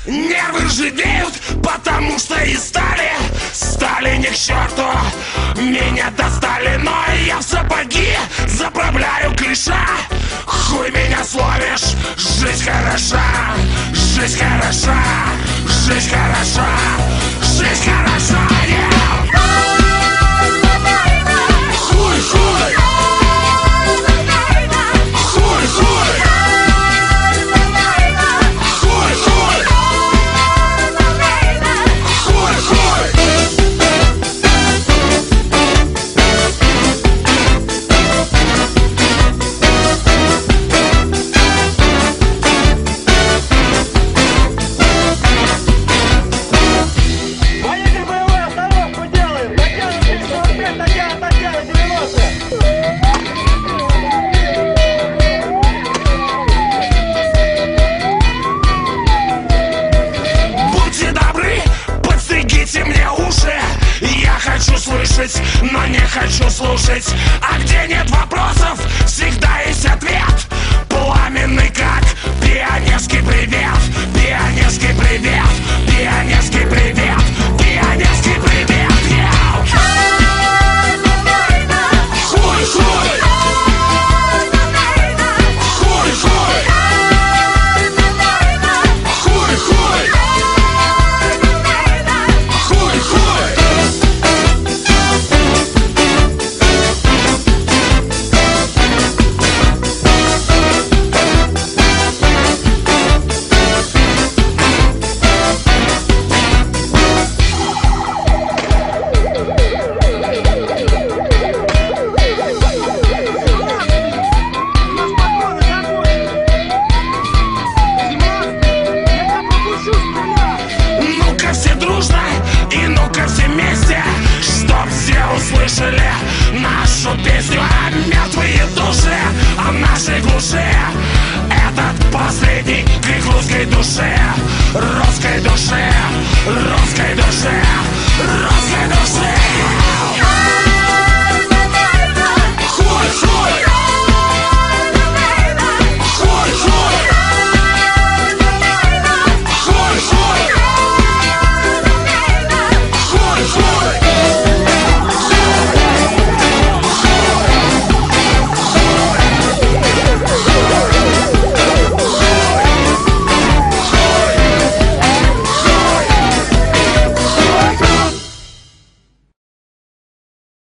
Нервы ржавеют, потому что и стали ни к черту. Меня достали, но я в сапоги заправляю клиша. Хуй меня словишь, жизнь хороша, жизнь хороша, жизнь хороша, жизнь хороша, yeah. Хуй, хуй, хуй, хуй. Но не хочу слушать. А где нет вопросов, всегда есть ответ. Пламенный как пионерский привет. Пионерский привет. Пионерский привет. Пионерский привет, yeah. Хуй, хуй. Хуй, хуй. Хуй, хуй. Хуй, хуй. Услышали нашу песню о мертвые души, о нашей глуши. Этот последний крик русской души, русской души, русской души, русской души.